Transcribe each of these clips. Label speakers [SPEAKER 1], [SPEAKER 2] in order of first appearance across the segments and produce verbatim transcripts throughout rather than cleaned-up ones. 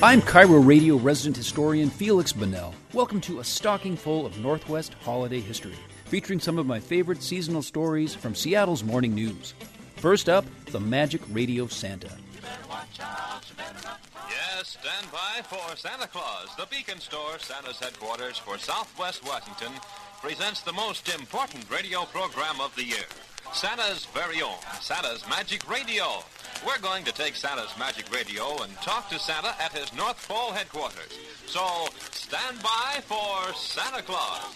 [SPEAKER 1] I'm Cairo Radio resident historian Felix Bonnell. Welcome to a stocking full of Northwest holiday history, featuring some of my favorite seasonal stories from Seattle's morning news. First up, the Magic Radio Santa.
[SPEAKER 2] Yes, stand by for Santa Claus. The Beacon Store, Santa's headquarters for Southwest Washington, presents the most important radio program of the year. Santa's very own, Santa's Magic Radio. We're going to take Santa's Magic Radio and talk to Santa at his North Pole headquarters. So, stand by for Santa Claus.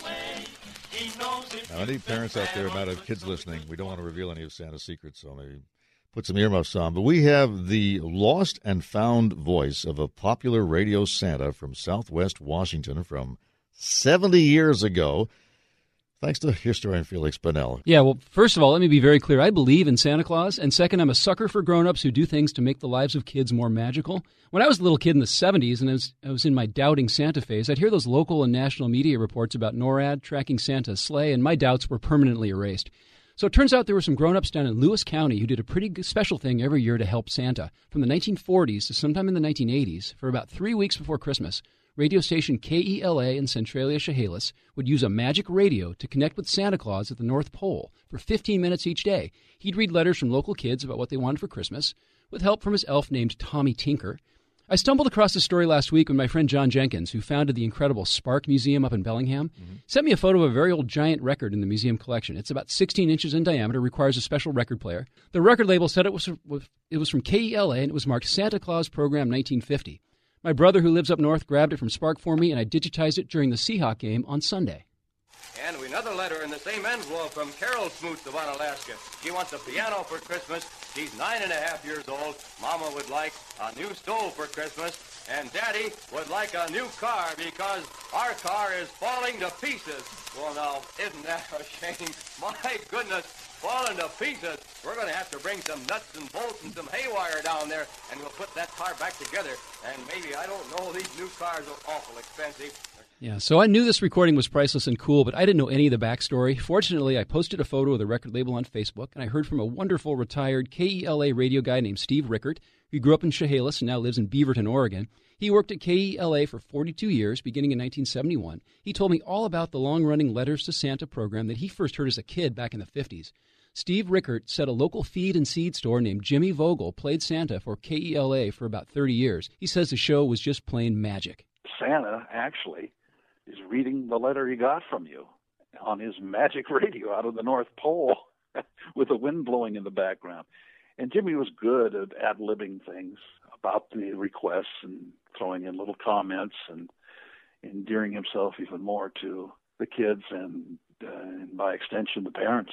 [SPEAKER 3] Now, any parents out there might have kids listening. We don't want to reveal any of Santa's secrets, so maybe put some earmuffs on. But we have the lost and found voice of a popular radio Santa from Southwest Washington from seventy years ago. Thanks to historian Felix Bonnell.
[SPEAKER 4] Yeah, well, first of all, let me be very clear. I believe in Santa Claus, and second, I'm a sucker for grown-ups who do things to make the lives of kids more magical. When I was a little kid in the seventies, and I was, I was in my doubting Santa phase, I'd hear those local and national media reports about NORAD tracking Santa's sleigh, and my doubts were permanently erased. So it turns out there were some grown-ups down in Lewis County who did a pretty good special thing every year to help Santa. From the nineteen forties to sometime in the nineteen eighties, for about three weeks before Christmas, radio station K E L A in Centralia, Chehalis would use a magic radio to connect with Santa Claus at the North Pole for fifteen minutes each day. He'd read letters from local kids about what they wanted for Christmas, with help from his elf named Tommy Tinker. I stumbled across this story last week when my friend John Jenkins, who founded the incredible Spark Museum up in Bellingham, mm-hmm. sent me a photo of a very old giant record in the museum collection. It's about sixteen inches in diameter, requires a special record player. The record label said it was, it was from K E L A, and it was marked Santa Claus Program nineteen fifty. My brother, who lives up north, grabbed it from Spark for me, and I digitized it during the Seahawk game on Sunday.
[SPEAKER 5] And another letter in the same envelope from Carol Smoots of Onalaska. She wants a piano for Christmas. She's nine and a half years old. Mama would like a new stove for Christmas. And Daddy would like a new car because our car is falling to pieces. Well, now, isn't that a shame? My goodness, falling to pieces. We're going to have to bring some nuts and bolts and some haywire down there, and we'll put that car back together. And maybe, I don't know, these new cars are awful expensive.
[SPEAKER 4] Yeah, so I knew this recording was priceless and cool, but I didn't know any of the backstory. Fortunately, I posted a photo of the record label on Facebook, and I heard from a wonderful retired K E L A radio guy named Steve Rickert, who grew up in Chehalis and now lives in Beaverton, Oregon. He worked at K E L A for forty-two years, beginning in nineteen seventy-one. He told me all about the long-running Letters to Santa program that he first heard as a kid back in the fifties. Steve Rickert said a local feed and seed store named Jimmy Vogel played Santa for K E L A for about thirty years. He says the show was just plain magic.
[SPEAKER 6] Santa, actually, is reading the letter he got from you on his magic radio out of the North Pole with the wind blowing in the background. And Jimmy was good at ad-libbing things about the requests and throwing in little comments and endearing himself even more to the kids and, uh, and by extension, the parents.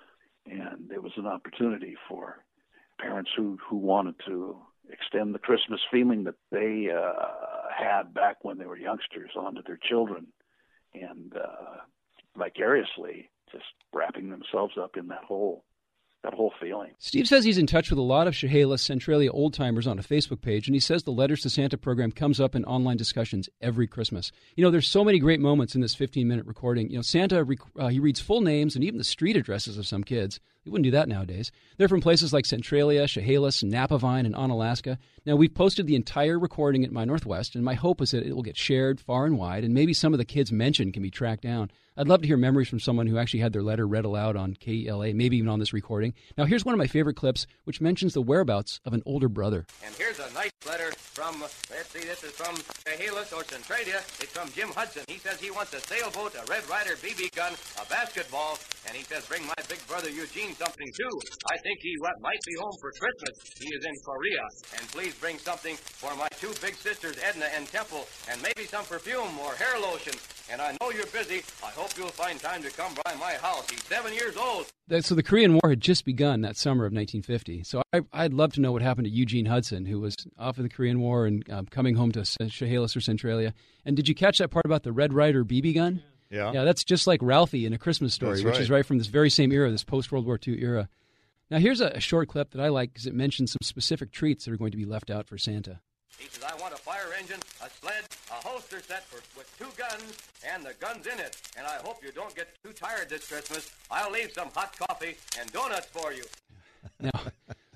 [SPEAKER 6] And it was an opportunity for parents who, who wanted to extend the Christmas feeling that they uh, had back when they were youngsters onto their children, and uh, vicariously just wrapping themselves up in that whole that whole feeling.
[SPEAKER 4] Steve says he's in touch with a lot of Chehalis Centralia old-timers on a Facebook page, and he says the Letters to Santa program comes up in online discussions every Christmas. You know, there's so many great moments in this fifteen-minute recording. You know, Santa, uh, he reads full names and even the street addresses of some kids. They wouldn't do that nowadays. They're from places like Centralia, Chehalis, Napavine, and Onalaska. Now, we've posted the entire recording at My Northwest, and my hope is that it will get shared far and wide, and maybe some of the kids mentioned can be tracked down. I'd love to hear memories from someone who actually had their letter read aloud on K E L A, maybe even on this recording. Now, here's one of my favorite clips, which mentions the whereabouts of an older brother.
[SPEAKER 5] And here's a nice letter from, let's see, this is from Chehalis or Centralia. It's from Jim Hudson. He says he wants a sailboat, a Red Ryder B B gun, a basketball, and he says bring my big brother Eugene something too. I think he might be home for Christmas. He is in Korea. And please bring something for my two big sisters, Edna and Temple, and maybe some perfume or hair lotion. And I know you're busy. I hope you'll find time to come by my house. He's seven years old.
[SPEAKER 4] So the Korean War had just begun that summer of nineteen fifty. So I, I'd love to know what happened to Eugene Hudson, who was off of the Korean War and um, coming home to Chehalis or Centralia. And did you catch that part about the Red Ryder B B gun?
[SPEAKER 3] Yeah.
[SPEAKER 4] Yeah, that's just like Ralphie in A Christmas Story,
[SPEAKER 3] That's
[SPEAKER 4] which
[SPEAKER 3] right.
[SPEAKER 4] is right from this very same era, this post-World War Two era. Now here's a, a short clip that I like because it mentions some specific treats that are going to be left out for Santa.
[SPEAKER 5] He says, I want a fire engine, a sled, a holster set for, with two guns, and the guns in it. And I hope you don't get too tired this Christmas. I'll leave some hot coffee and donuts for you.
[SPEAKER 4] Now,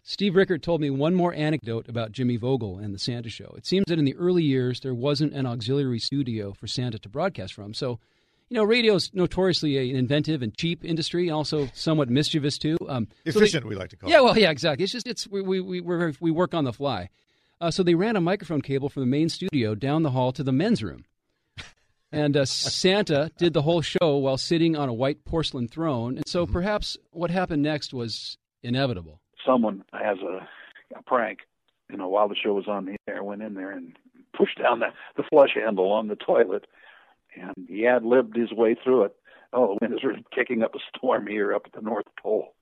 [SPEAKER 4] Steve Rickert told me one more anecdote about Jimmy Vogel and the Santa Show. It seems that in the early years, there wasn't an auxiliary studio for Santa to broadcast from. So, you know, radio is notoriously an inventive and cheap industry, and also somewhat mischievous, too. Um,
[SPEAKER 3] Efficient,
[SPEAKER 4] so they,
[SPEAKER 3] we like to call
[SPEAKER 4] yeah,
[SPEAKER 3] it.
[SPEAKER 4] Yeah, well, yeah, exactly. It's just, it's we we we, we're, we work on the fly. Uh, so they ran a microphone cable from the main studio down the hall to the men's room. And uh, Santa did the whole show while sitting on a white porcelain throne. And so mm-hmm. perhaps what happened next was inevitable.
[SPEAKER 6] Someone has a, a prank, you know, while the show was on the air, went in there and pushed down the, the flush handle on the toilet. And he ad-libbed his way through it. Oh, the wind is really kicking up a storm here up at the North Pole.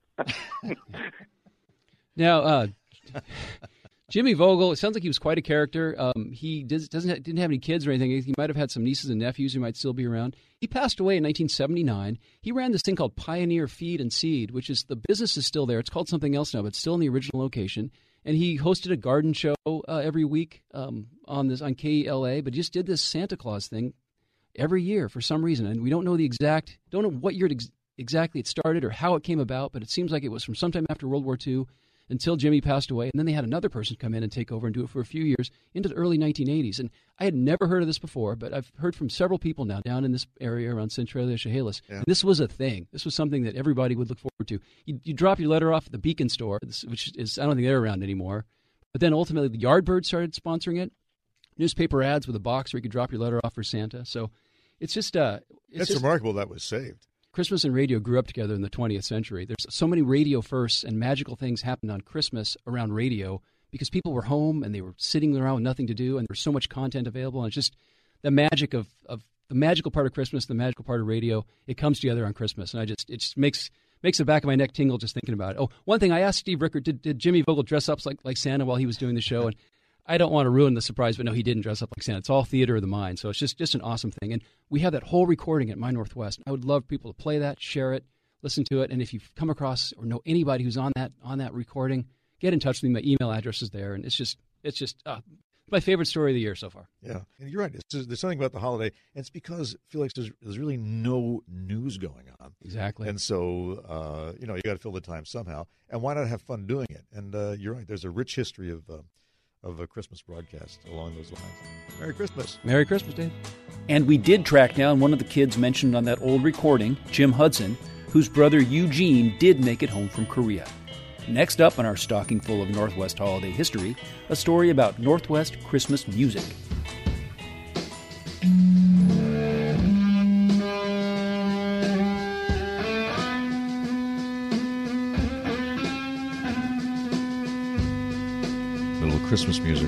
[SPEAKER 4] Now, uh, Jimmy Vogel, it sounds like he was quite a character. Um, he does, doesn't have, didn't have any kids or anything. He might have had some nieces and nephews who might still be around. He passed away in nineteen seventy-nine. He ran this thing called Pioneer Feed and Seed, which is, the business is still there. It's called something else now, but still in the original location. And he hosted a garden show uh, every week um, on this on K E L A, but just did this Santa Claus thing every year for some reason. And we don't know the exact, don't know what year it ex- exactly it started or how it came about, but it seems like it was from sometime after World War Two until Jimmy passed away. And then they had another person come in and take over and do it for a few years into the early nineteen eighties. And I had never heard of this before, but I've heard from several people now down in this area around Centralia, Chehalis. Yeah. This was a thing. This was something that everybody would look forward to. You, you drop your letter off at the Beacon store, which is, I don't think they're around anymore. But then ultimately the Yardbird started sponsoring it. Newspaper ads with a box where you could drop your letter off for Santa. So it's just... Uh, it's
[SPEAKER 3] It's
[SPEAKER 4] just,
[SPEAKER 3] remarkable that was saved.
[SPEAKER 4] Christmas and radio grew up together in the twentieth century. There's so many radio firsts and magical things happened on Christmas around radio because people were home and they were sitting around with nothing to do, and there was so much content available. And it's just the magic of, of the magical part of Christmas, the magical part of radio. It comes together on Christmas, and I just it just makes makes the back of my neck tingle just thinking about it. Oh, one thing I asked Steve Rickert, did, did Jimmy Vogel dress up like like Santa while he was doing the show? And I don't want to ruin the surprise, but no, he didn't dress up like Santa. It's all theater of the mind, so it's just, just an awesome thing. And we have that whole recording at My Northwest. I would love people to play that, share it, listen to it, and if you've come across or know anybody who's on that on that recording, get in touch with me. My email address is there, and it's just it's just uh, my favorite story of the year so far.
[SPEAKER 3] Yeah, and you're right. It's just, there's something about the holiday, and it's because, Felix, there's, there's really no news going on.
[SPEAKER 4] Exactly.
[SPEAKER 3] And so, uh, you know, you got to fill the time somehow, and why not have fun doing it? And uh, you're right. There's a rich history of... Uh, of a Christmas broadcast along those lines. Merry Christmas.
[SPEAKER 4] Merry Christmas, Dave.
[SPEAKER 1] And we did track down one of the kids mentioned on that old recording, Jim Hudson, whose brother Eugene did make it home from Korea. Next up on our stocking full of Northwest holiday history, a story about Northwest Christmas music.
[SPEAKER 3] Christmas music.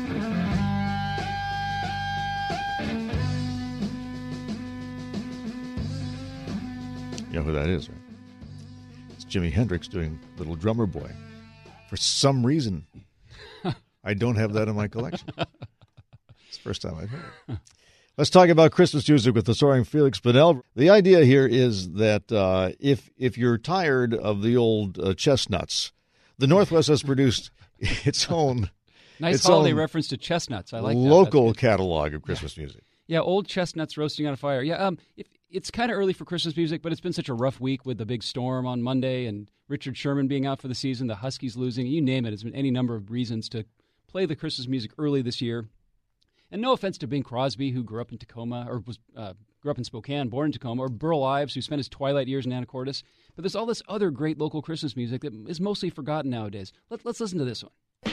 [SPEAKER 3] You know who that is, right? It's Jimi Hendrix doing Little Drummer Boy. For some reason, I don't have that in my collection. It's the first time I've heard it. Let's talk about Christmas music with the soaring Felix Bunnell. The idea here is that uh, if if you're tired of the old uh, chestnuts, the Northwest has produced its own
[SPEAKER 4] Nice
[SPEAKER 3] its
[SPEAKER 4] holiday
[SPEAKER 3] own
[SPEAKER 4] reference to chestnuts. I like that.
[SPEAKER 3] Local catalog of Christmas
[SPEAKER 4] yeah.
[SPEAKER 3] music.
[SPEAKER 4] Yeah, old chestnuts roasting on a fire. Yeah, um, it, it's kind of early for Christmas music, but it's been such a rough week with the big storm on Monday and Richard Sherman being out for the season, the Huskies losing. You name it. There's been any number of reasons to play the Christmas music early this year. And no offense to Bing Crosby, who grew up in Tacoma, or was uh, grew up in Spokane, born in Tacoma, or Burl Ives, who spent his twilight years in Anacortes. But there's all this other great local Christmas music that is mostly forgotten nowadays. Let, let's listen to this one.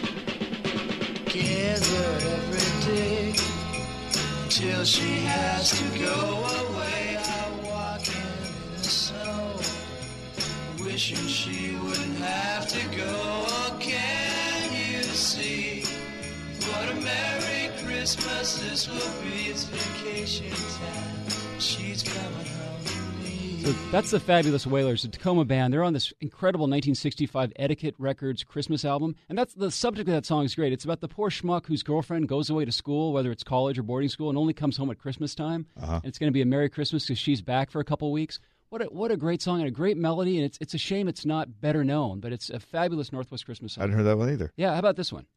[SPEAKER 7] Together every day till she has to go away. I walk in the snow, wishing she wouldn't have to go. Oh, can you see what a Merry Christmas this will be? It's vacation time. She's coming home to me.
[SPEAKER 4] So that's the Fabulous Wailers, the Tacoma band. They're on this incredible nineteen sixty-five Etiquette Records Christmas album. And that's the subject of that song is great. It's about the poor schmuck whose girlfriend goes away to school, whether it's college or boarding school, and only comes home at Christmas time. Uh-huh. And it's going to be a Merry Christmas because she's back for a couple weeks. What a, what a great song and a great melody. And it's it's a shame it's not better known, but it's a fabulous Northwest Christmas song.
[SPEAKER 3] I hadn't heard that one either.
[SPEAKER 4] Yeah, how about this one?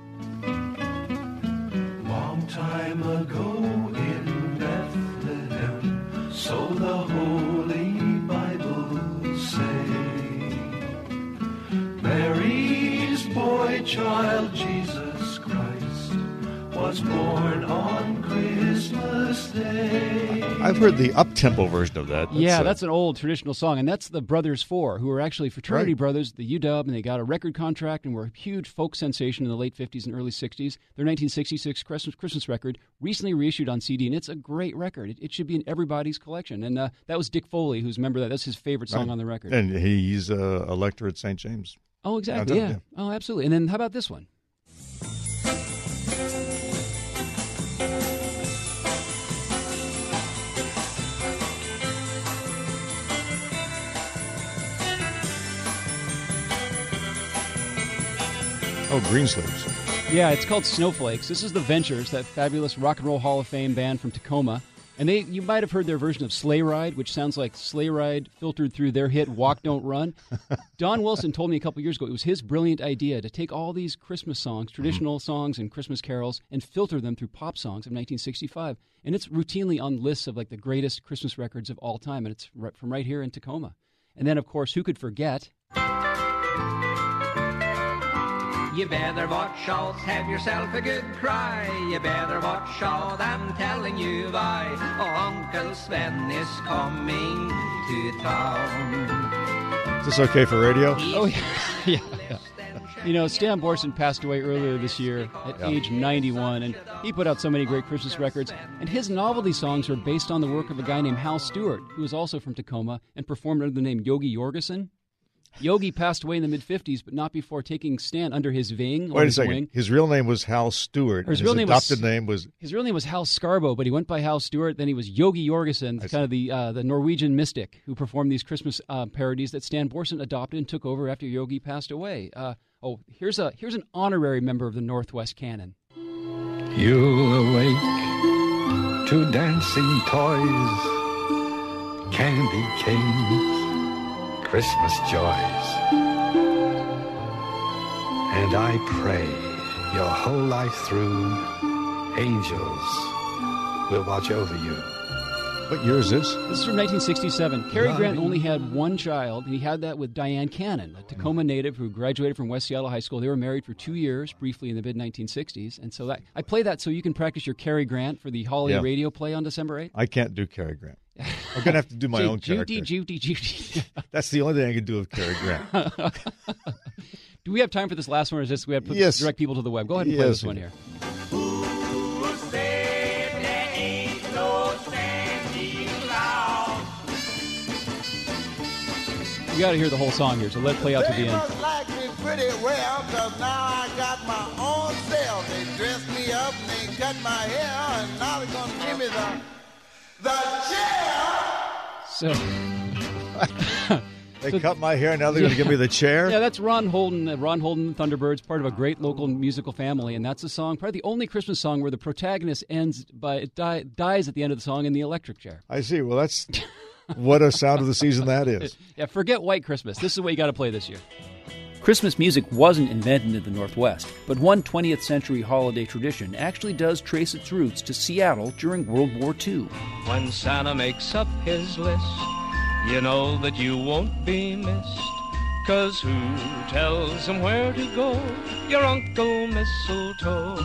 [SPEAKER 7] Long time ago in Bethlehem, so the Holy Bible say, Mary's boy child Jesus Christ was born on Christmas Day.
[SPEAKER 3] I've heard the up-tempo version of that. That's,
[SPEAKER 4] yeah,
[SPEAKER 3] uh,
[SPEAKER 4] that's an old traditional song, and that's the Brothers Four, who were actually fraternity
[SPEAKER 3] Right.
[SPEAKER 4] brothers at the U W, and they got a record contract and were a huge folk sensation in the late fifties and early sixties. Their nineteen sixty-six Christmas, Christmas record recently reissued on C D, and it's a great record. It, it should be in everybody's collection. And uh, that was Dick Foley, who's a member of that. That's his favorite song
[SPEAKER 3] Right.
[SPEAKER 4] on the record.
[SPEAKER 3] And he's uh, a lector at Saint James.
[SPEAKER 4] Oh, exactly,
[SPEAKER 3] Yeah,
[SPEAKER 4] yeah. Oh, absolutely. And then how about this one?
[SPEAKER 3] Oh, Greensleeves.
[SPEAKER 4] Yeah, it's called Snowflakes. This is the Ventures, that fabulous rock and roll Hall of Fame band from Tacoma. And they, you might have heard their version of Sleigh Ride, which sounds like Sleigh Ride filtered through their hit Walk, Don't Run. Don Wilson told me a couple years ago it was his brilliant idea to take all these Christmas songs, traditional songs and Christmas carols, and filter them through pop songs of nineteen sixty-five. And it's routinely on lists of like the greatest Christmas records of all time, and it's right from right here in Tacoma. And then, of course, who could forget?
[SPEAKER 8] You better watch out, have yourself a good cry. You better watch out, I'm telling you why. Oh, Uncle Sven is coming to town.
[SPEAKER 3] Is this okay for radio?
[SPEAKER 4] Oh, yeah. yeah, yeah. You know, Stan Borson passed away earlier this year at
[SPEAKER 3] Yeah.
[SPEAKER 4] age ninety-one, and he put out so many great Christmas records. And his novelty songs are based on the work of a guy named Hal Stewart, who was also from Tacoma and performed under the name Yogi Jorgensen. Yogi passed away in the mid-fifties, but not before taking Stan under his wing.
[SPEAKER 3] Wait a
[SPEAKER 4] his
[SPEAKER 3] second.
[SPEAKER 4] Wing.
[SPEAKER 3] His real name was Hal Stewart.
[SPEAKER 4] Or his
[SPEAKER 3] and
[SPEAKER 4] real
[SPEAKER 3] his
[SPEAKER 4] name was-
[SPEAKER 3] adopted name was
[SPEAKER 4] His real name was Hal Scarbo, but he went by Hal Stewart. Then he was Yogi Jorgensen,
[SPEAKER 3] I
[SPEAKER 4] kind of the uh, the Norwegian mystic who performed these Christmas uh, parodies that Stan Borson adopted and took over after Yogi passed away. Uh, oh, here's a here's an honorary member of the Northwest Canon.
[SPEAKER 9] You'll awake to dancing toys, candy canes, Christmas joys. And I pray your whole life through, angels will watch over you.
[SPEAKER 3] what year is this?
[SPEAKER 4] This is from nineteen sixty-seven. Cary Grant only had one child, and he had that with Diane Cannon, a Tacoma native who graduated from West Seattle High School. They were married for two years, briefly in the mid nineteen sixties. And so that, I play that so you can practice your Cary Grant for the holiday
[SPEAKER 3] Yeah.
[SPEAKER 4] radio play on December eighth.
[SPEAKER 3] I can't do Cary Grant. I'm going to have to do my
[SPEAKER 4] Say,
[SPEAKER 3] own character.
[SPEAKER 4] Judy, Judy, Judy.
[SPEAKER 3] That's the only thing I can do with Cary Grant.
[SPEAKER 4] Do we have time for this last one, or is this we have to put,
[SPEAKER 3] Yes.
[SPEAKER 4] direct people to the web? Go ahead and play
[SPEAKER 3] Yes,
[SPEAKER 4] this one
[SPEAKER 3] we
[SPEAKER 4] here.
[SPEAKER 7] Who said there ain't no Santa Claus?
[SPEAKER 4] You got to hear the whole song here, so let it play out to the
[SPEAKER 10] They
[SPEAKER 4] end.
[SPEAKER 10] must like me pretty well, cause now I got my own self. They dress me up and they cut my hair, and now they're gonna give me the, the chair.
[SPEAKER 4] So,
[SPEAKER 3] They
[SPEAKER 4] So-
[SPEAKER 3] cut my hair, now they're going to give me the chair?
[SPEAKER 4] yeah, that's Ron Holden. Uh, Ron Holden, Thunderbirds, part of a great local musical family, and that's a song, probably the only Christmas song where the protagonist ends by it die, dies at the end of the song in the electric chair.
[SPEAKER 3] I see. Well, that's what a sound of the season that is.
[SPEAKER 4] Yeah, forget White Christmas. This is what you got to play this year.
[SPEAKER 1] Christmas music wasn't invented in the Northwest, but one twentieth century holiday tradition actually does trace its roots to Seattle during World War Two.
[SPEAKER 8] When Santa makes up his list, you know that you won't be missed. 'Cause who tells him where to go? Your Uncle Mistletoe.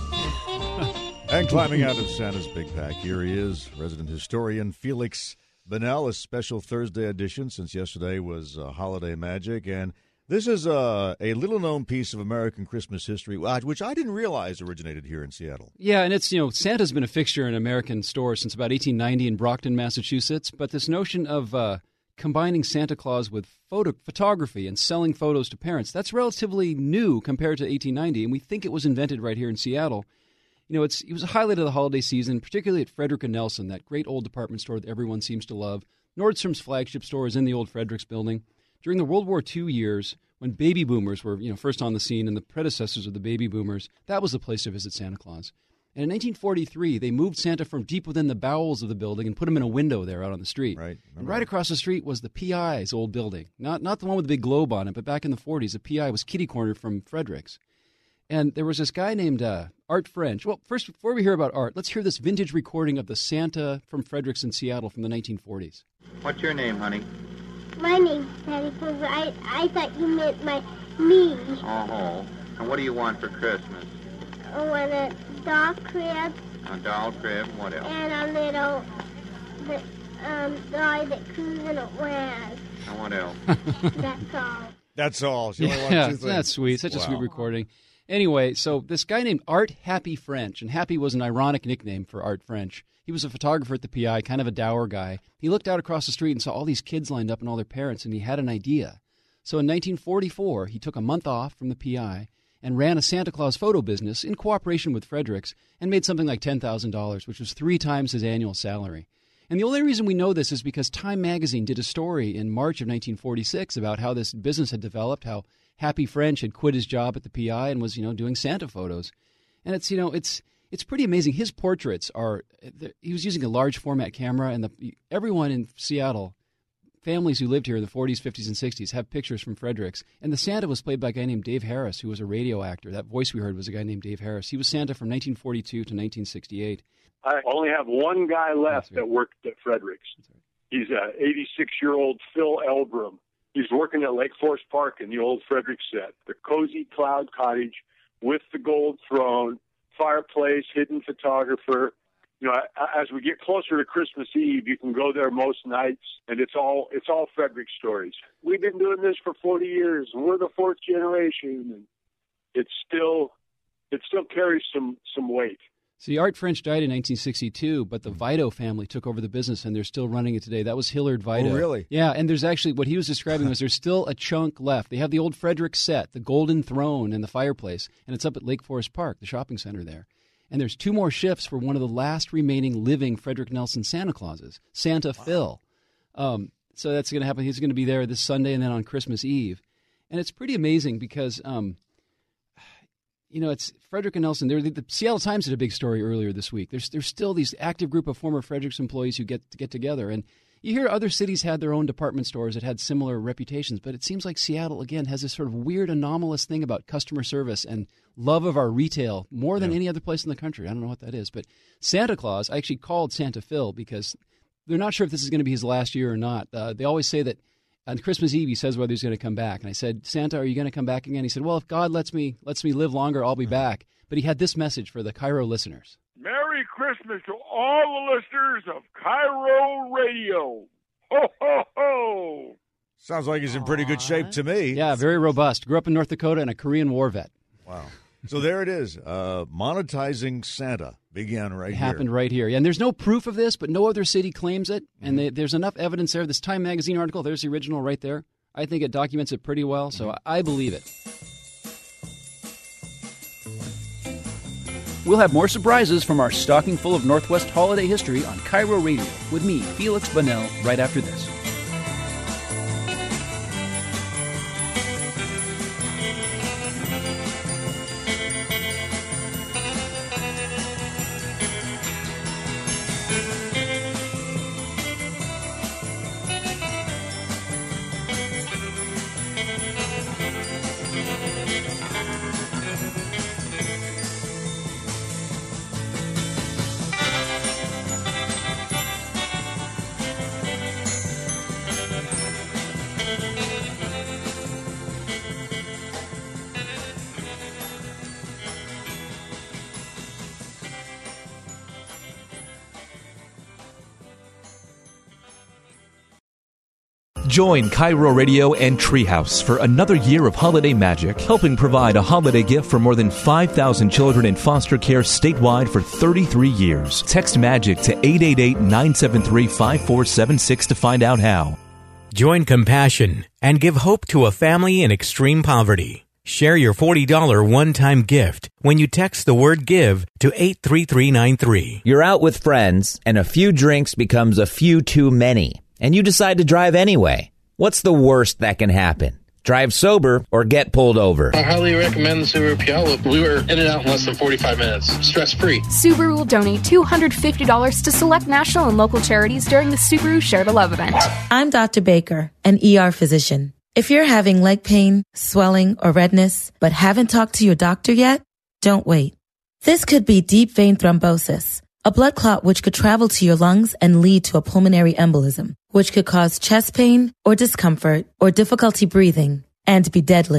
[SPEAKER 3] And climbing out of Santa's big pack, here he is, resident historian Felix Bunnell, a special Thursday edition since yesterday was uh, Holiday Magic. And this is uh, a little-known piece of American Christmas history, uh, which I didn't realize originated here in Seattle.
[SPEAKER 4] Yeah, and it's, you know, Santa's been a fixture in American stores since about eighteen ninety in Brockton, Massachusetts. But this notion of uh, combining Santa Claus with photo- photography and selling photos to parents, that's relatively new compared to eighteen ninety, and we think it was invented right here in Seattle. You know, it's it was a highlight of the holiday season, particularly at Frederick and Nelson, that great old department store that everyone seems to love. Nordstrom's flagship store is in the old Fredericks building. During the World War Two years, when baby boomers were, you know, first on the scene and the predecessors of the baby boomers, that was the place to visit Santa Claus. And in nineteen forty-three, they moved Santa from deep within the bowels of the building and put him in a window there out on the street.
[SPEAKER 3] Right.
[SPEAKER 4] And right across the street was the P I's old building. Not not the one with the big globe on it, but back in the forties, the P I was kitty-cornered from Fredericks. And there was this guy named uh, Art French. Well, first, before we hear about Art, let's hear this vintage recording of the Santa from Fredericks in Seattle from the nineteen forties.
[SPEAKER 11] What's your name, honey?
[SPEAKER 12] My name's Santa Claus. I, I thought you meant my me.
[SPEAKER 11] Oh, And what do you want for Christmas?
[SPEAKER 12] I want a doll crib.
[SPEAKER 11] A doll crib. What else?
[SPEAKER 12] And a little the, um, doll that Susan wears.
[SPEAKER 11] And what else?
[SPEAKER 12] That's all.
[SPEAKER 3] That's all. She only
[SPEAKER 4] Yeah,
[SPEAKER 3] wanted two things.
[SPEAKER 4] that's sweet. Such
[SPEAKER 3] Wow.
[SPEAKER 4] a sweet recording. Anyway, so this guy named Art Happy French, and Happy was an ironic nickname for Art French. He was a photographer at the P I, kind of a dour guy. He looked out across the street and saw all these kids lined up and all their parents, and he had an idea. So in nineteen forty-four, he took a month off from the P I and ran a Santa Claus photo business in cooperation with Fredericks and made something like ten thousand dollars, which was three times his annual salary. And the only reason we know this is because Time magazine did a story in March of nineteen forty-six about how this business had developed, how Happy French had quit his job at the P I and was, you know, doing Santa photos. And it's, you know, it's it's pretty amazing. His portraits are, he was using a large format camera, and the everyone in Seattle, families who lived here in the forties, fifties, and sixties, have pictures from Fredericks. And the Santa was played by a guy named Dave Harris, who was a radio actor. That voice we heard was a guy named Dave Harris. He was Santa from nineteen forty-two to nineteen sixty-eight.
[SPEAKER 13] I only have one guy left that worked at Fredericks. He's an eighty-six-year-old Phil Elbrum. He's working at Lake Forest Park in the old Fredericks set. The cozy cloud cottage with the gold throne, fireplace, hidden photographer. You know, as we get closer to Christmas Eve, you can go there most nights, and it's all it's all Fredericks stories. We've been doing this for forty years, and we're the fourth generation, and it's still it still carries some some weight.
[SPEAKER 4] See, Art French died in nineteen sixty-two, but the Vito family took over the business, and they're still running it today. That was Hillard Vito.
[SPEAKER 3] Oh, really?
[SPEAKER 4] Yeah, and there's actually, what he was describing was there's still a chunk left. They have the old Fredericks set, the golden throne and the fireplace, and it's up at Lake Forest Park, the shopping center there. And there's two more shifts for one of the last remaining living Frederick Nelson Santa Clauses, Santa wow. Phil. Um, so that's going to happen. He's going to be there this Sunday and then on Christmas Eve. And it's pretty amazing because... Um, You know, it's Frederick and Nelson. The, the Seattle Times did a big story earlier this week. There's there's still these active group of former Fredericks employees who get to get together. And you hear other cities had their own department stores that had similar reputations, but it seems like Seattle, again, has this sort of weird anomalous thing about customer service and love of our retail more than yeah. any other place in the country. I don't know what that is. But Santa Claus, I actually called Santa Phil because they're not sure if this is going to be his last year or not. Uh, they always say that on Christmas Eve, he says whether he's going to come back. And I said, Santa, are you going to come back again? He said, well, if God lets me lets me live longer, I'll be back. But he had this message for the Cairo listeners.
[SPEAKER 14] Merry Christmas to all the listeners of Cairo Radio. Ho, ho, ho.
[SPEAKER 3] Sounds like he's in pretty good shape to me.
[SPEAKER 4] Yeah, very robust. Grew up in North Dakota and a Korean War vet.
[SPEAKER 3] Wow. So there it is. Uh, monetizing Santa began right
[SPEAKER 4] it
[SPEAKER 3] here.
[SPEAKER 4] Happened right here. And there's no proof of this, but no other city claims it. Mm-hmm. And they, there's enough evidence there. This Time magazine article, there's the original right there. I think it documents it pretty well, so mm-hmm. I, I believe it.
[SPEAKER 1] We'll have more surprises from our stocking full of Northwest holiday history on Cairo Radio with me, Felix Bunnell, right after this.
[SPEAKER 15] Join Cairo Radio and Treehouse for another year of holiday magic, helping provide a holiday gift for more than five thousand children in foster care statewide for thirty-three years. Text MAGIC to eight eight eight, nine seven three, five four seven six to find out how.
[SPEAKER 16] Join compassion and give hope to a family in extreme poverty. Share your forty dollars one-time gift when you text the word GIVE to eight three three nine three.
[SPEAKER 17] You're out with friends, and a few drinks becomes a few too many, and you decide to drive anyway. What's the worst that can happen? Drive sober or get pulled over.
[SPEAKER 18] I highly recommend the Subaru Puyallup. We were in and out in less than forty-five minutes. Stress-free.
[SPEAKER 19] Subaru will donate two hundred fifty dollars to select national and local charities during the Subaru Share the Love event.
[SPEAKER 20] I'm Doctor Baker, an E R physician. If you're having leg pain, swelling, or redness, but haven't talked to your doctor yet, don't wait. This could be deep vein thrombosis, a blood clot which could travel to your lungs and lead to a pulmonary embolism, which could cause chest pain or discomfort or difficulty breathing and be deadly.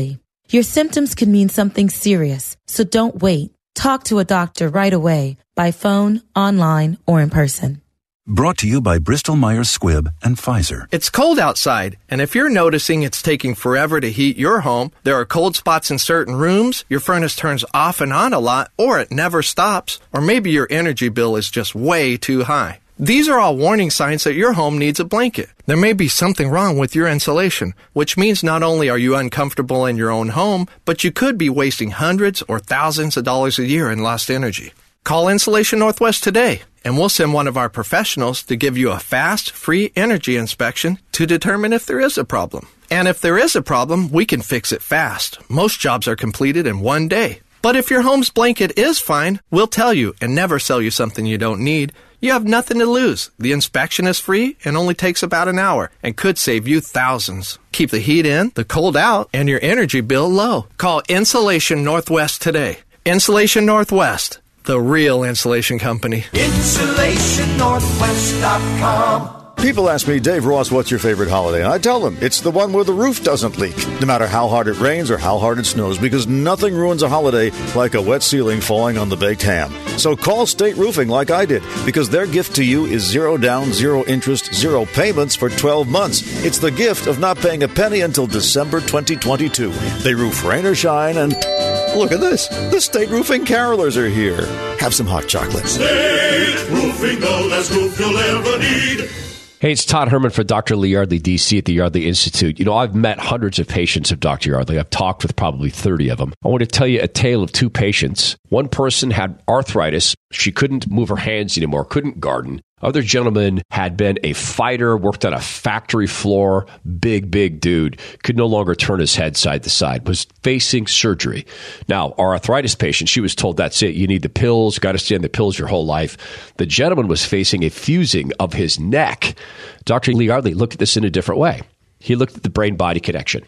[SPEAKER 20] Your symptoms could mean something serious, so don't wait. Talk to a doctor right away, by phone, online, or in person.
[SPEAKER 21] Brought to you by Bristol-Myers Squibb and Pfizer.
[SPEAKER 22] It's cold outside, and if you're noticing it's taking forever to heat your home, there are cold spots in certain rooms, your furnace turns off and on a lot, or it never stops, or maybe your energy bill is just way too high. These are all warning signs that your home needs a blanket. There may be something wrong with your insulation, which means not only are you uncomfortable in your own home, but you could be wasting hundreds or thousands of dollars a year in lost energy. Call Insulation Northwest today, and we'll send one of our professionals to give you a fast, free energy inspection to determine if there is a problem. And if there is a problem, we can fix it fast. Most jobs are completed in one day. But if your home's blanket is fine, we'll tell you and never sell you something you don't need. You have nothing to lose. The inspection is free and only takes about an hour and could save you thousands. Keep the heat in, the cold out, and your energy bill low. Call Insulation Northwest today. Insulation Northwest, the real insulation company.
[SPEAKER 7] Insulation Northwest dot com.
[SPEAKER 3] People ask me, Dave Ross, what's your favorite holiday? And I tell them, it's the one where the roof doesn't leak, no matter how hard it rains or how hard it snows, because nothing ruins a holiday like a wet ceiling falling on the baked ham. So call State Roofing like I did, because their gift to you is zero down, zero interest, zero payments for twelve months. It's the gift of not paying a penny until December twenty twenty-two. They roof rain or shine, and look at this. The State Roofing Carolers are here. Have some hot chocolate.
[SPEAKER 23] State Roofing, the last roof you'll ever need.
[SPEAKER 24] Hey, it's Todd Herman for Doctor Lee Yardley, D C at the Yardley Institute. You know, I've met hundreds of patients of Doctor Yardley. I've talked with probably thirty of them. I want to tell you a tale of two patients. One person had arthritis. She couldn't move her hands anymore, couldn't garden. Other gentleman had been a fighter, worked on a factory floor, big, big dude, could no longer turn his head side to side, was facing surgery. Now, our arthritis patient, she was told, that's it, you need the pills, got to stay on the pills your whole life. The gentleman was facing a fusing of his neck. Doctor Lee Yardley looked at this in a different way. He looked at the brain-body connection.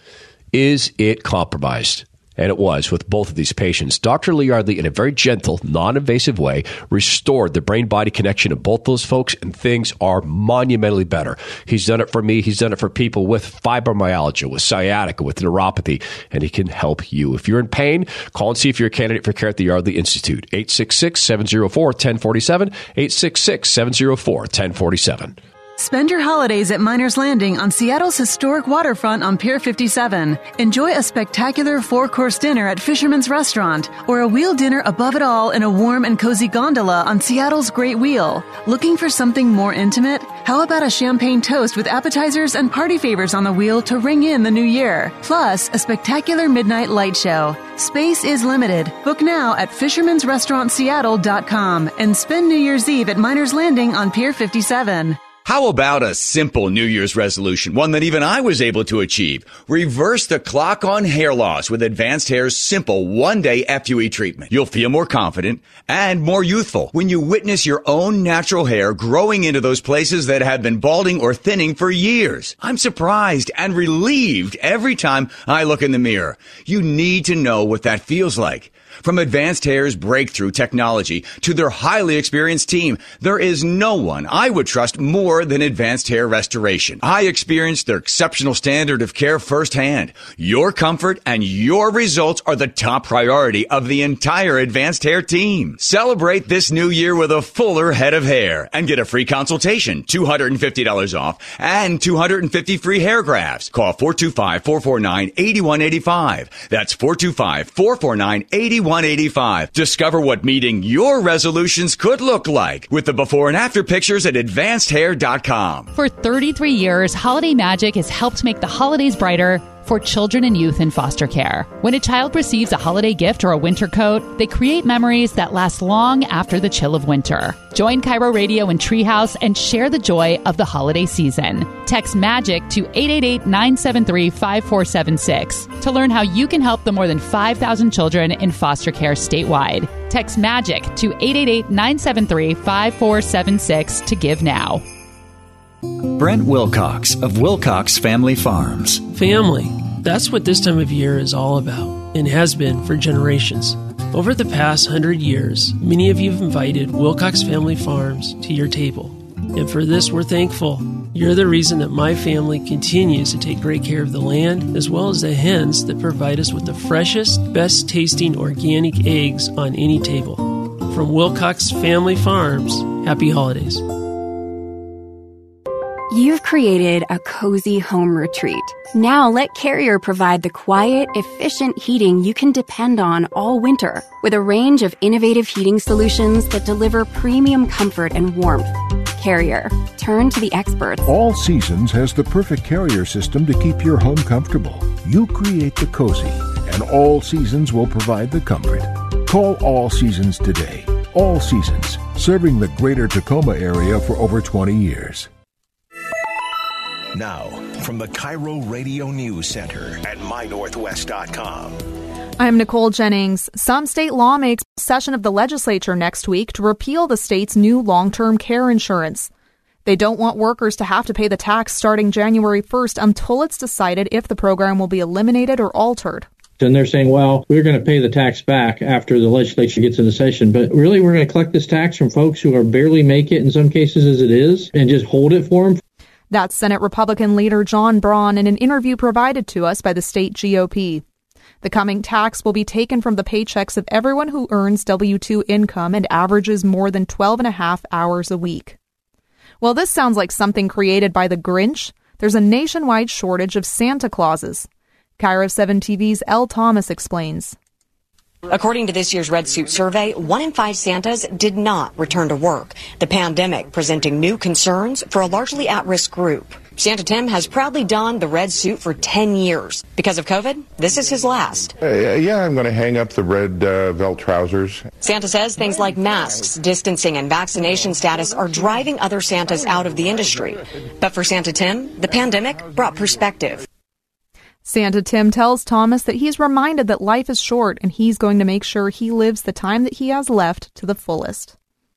[SPEAKER 24] Is it compromised? And it was with both of these patients. Doctor Lee Yardley, in a very gentle, non-invasive way, restored the brain-body connection of both those folks, and things are monumentally better. He's done it for me. He's done it for people with fibromyalgia, with sciatica, with neuropathy, and he can help you. If you're in pain, call and see if you're a candidate for care at the Yardley Institute. eight six six, seven zero four, one zero four seven, eight six six, seven zero four, one zero four seven.
[SPEAKER 25] Spend your holidays at Miners Landing on Seattle's historic waterfront on Pier fifty-seven. Enjoy a spectacular four-course dinner at Fisherman's Restaurant, or a wheel dinner above it all in a warm and cozy gondola on Seattle's Great Wheel. Looking for something more intimate? How about a champagne toast with appetizers and party favors on the wheel to ring in the new year? Plus, a spectacular midnight light show. Space is limited. Book now at fishermans restaurant seattle dot com and spend New Year's Eve at Miners Landing on Pier fifty-seven.
[SPEAKER 26] How about a simple New Year's resolution, one that even I was able to achieve? Reverse the clock on hair loss with Advanced Hair's simple one-day F U E treatment. You'll feel more confident and more youthful when you witness your own natural hair growing into those places that have been balding or thinning for years. I'm surprised and relieved every time I look in the mirror. You need to know what that feels like. From Advanced Hair's breakthrough technology to their highly experienced team, there is no one I would trust more than Advanced Hair Restoration. I experienced their exceptional standard of care firsthand. Your comfort and your results are the top priority of the entire Advanced Hair team. Celebrate this new year with a fuller head of hair and get a free consultation, two hundred fifty dollars off, and two hundred fifty free hair grafts. Call four two five, four four nine, eight one eight five. That's four two five, four four nine, eight one eight five. one eighty-five. Discover what meeting your resolutions could look like with the before and after pictures at advanced hair dot com.
[SPEAKER 27] For thirty-three years, Holiday Magic has helped make the holidays brighter for children and youth in foster care. When a child receives a holiday gift or a winter coat, they create memories that last long after the chill of winter. Join Cairo Radio and Treehouse and share the joy of the holiday season. Text MAGIC to eight eight eight, nine seven three, five four seven six to learn how you can help the more than five thousand children in foster care statewide. Text MAGIC to eight eight eight, nine seven three, five four seven six to give now.
[SPEAKER 28] Brent Wilcox of Wilcox Family Farms.
[SPEAKER 29] Family. That's what this time of year is all about, and has been for generations. Over the past hundred years, many of you have invited Wilcox Family Farms to your table, and for this we're thankful. You're the reason that my family continues to take great care of the land, as well as the hens that provide us with the freshest, best tasting organic eggs on any table. From Wilcox Family Farms, happy holidays.
[SPEAKER 2] You've created a cozy home retreat. Now let Carrier provide the quiet, efficient heating you can depend on all winter with a range of innovative heating solutions that deliver premium comfort and warmth. Carrier. Turn to the experts.
[SPEAKER 5] All Seasons has the perfect Carrier system to keep your home comfortable. You create the cozy, and All Seasons will provide the comfort. Call All Seasons today. All Seasons, serving the greater Tacoma area for over twenty years.
[SPEAKER 6] Now, from the Cairo Radio News Center at my northwest dot com.
[SPEAKER 8] I'm Nicole Jennings. Some state lawmakers session of the legislature next week to repeal the state's new long-term care insurance. They don't want workers to have to pay the tax starting January first until it's decided if the program will be eliminated or altered.
[SPEAKER 9] And they're saying, well, we're going to pay the tax back after the legislature gets into session. But really, we're going to collect this tax from folks who are barely make it in some cases as it is and just hold it for them.
[SPEAKER 8] That's Senate Republican leader John Braun in an interview provided to us by the state G O P. The coming tax will be taken from the paychecks of everyone who earns W two income and averages more than twelve and a half hours a week. Well, this sounds like something created by the Grinch. There's a nationwide shortage of Santa Clauses. Cairo seven T V's Elle Thomas explains.
[SPEAKER 10] According to this year's Red Suit survey, one in five Santas did not return to work. The pandemic presenting new concerns for a largely at-risk group. Santa Tim has proudly donned the red suit for ten years. Because of COVID, this is his last.
[SPEAKER 11] Uh, yeah, I'm going to hang up the red uh, Vel trousers.
[SPEAKER 10] Santa says things like masks, distancing, and vaccination status are driving other Santas out of the industry. But for Santa Tim, the pandemic brought perspective.
[SPEAKER 8] Santa Tim tells Thomas that he's reminded that life is short and he's going to make sure he lives the time that he has left to the fullest.